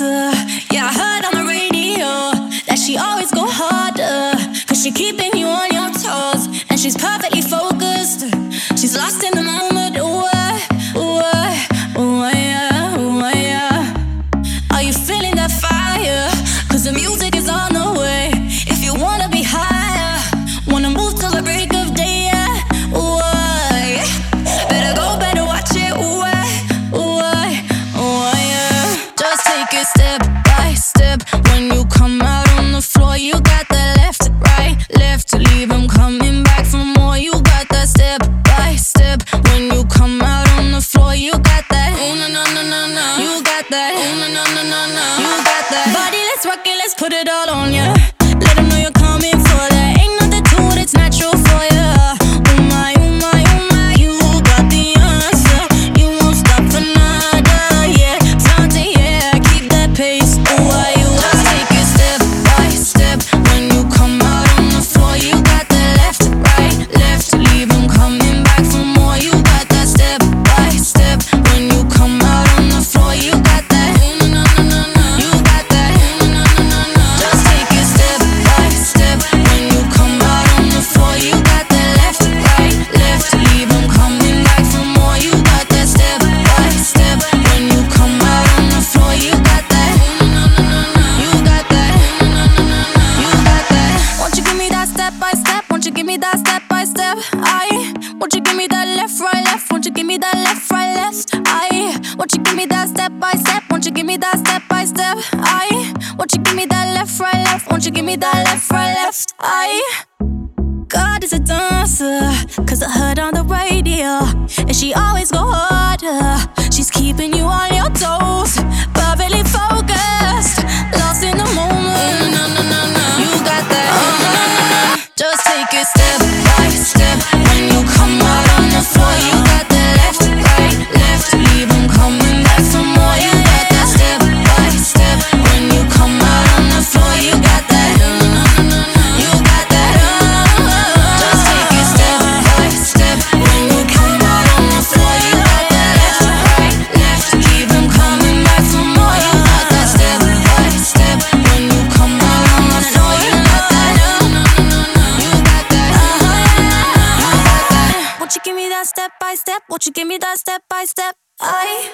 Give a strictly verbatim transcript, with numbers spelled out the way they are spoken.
dancer. Yeah, I heard on the radio that she always go harder, cause she keeping you on your toes, and she's perfectly focused. She's lost in the moment. Ooh, uh, ooh, uh, ooh, uh, yeah, ooh, uh, yeah. Are you feeling that fire? Cause the music is on the way. If you wanna be higher, wanna move till the break of day, yeah. Ooh, uh, yeah. Better go, better watch it. Ooh, uh, ooh, uh, ooh, uh, yeah. Just take it step by step. When you come out on the floor, you got that left, right, left to leave them coming back for more. You got that step by step. When you come out on the floor, you got that. Ooh, na na na na na. You got that. Ooh, na na na na na. You got that. Body, let's rock it, let's put it all on ya. Let them know you're coming for that. Ain't nothing to it, it's natural for ya. Oh my, oh my, oh my. You got the answer. You won't stop for nada, yeah. Flaunt it, yeah, keep that pace. Ooh, why you just take it step by step. When you come out on the floor, you got that left, right, left to leave them coming back for more. You got that step by step. When you come out on the floor, you got that. Ooh, na na na na. You got that. Ooh, na na na na. Just take it step by step. When you come out on the floor, you got that left, right, left to leave them coming back for more. You got that step by step. When you come out on the floor, you got that. Ooh, na na na na. You got that. Ooh, na na na na. You got that. Won't you give me that step by step? Won't you give me that step by step? I. Won't you give me that left, right, left? Won't you give me that left, right, left? I. Won't you give me that step by step? Won't you give me that step by step? I. Won't you give me that left, right, left? Won't you give me that left, right, left? I. God is a dancer, cause I heard on the radio, and she always go harder. She's keeping you on your toes, perfectly focused, lost in the moment. No, no, no, no. You got that. Uh-huh. Just take it step by step. When you come out on the floor, you got that left, right, left to leave them coming back for more. You got that step by step. When you come out on the floor, you got that. You got that. Just take it step by step. When you come out on the floor, you got that left, right, left to leave them coming back for more. You got that step by step. When you come out on the floor, you got that. You got that. You got that. Won't you give me that step by step? Won't you give me that step by step? I.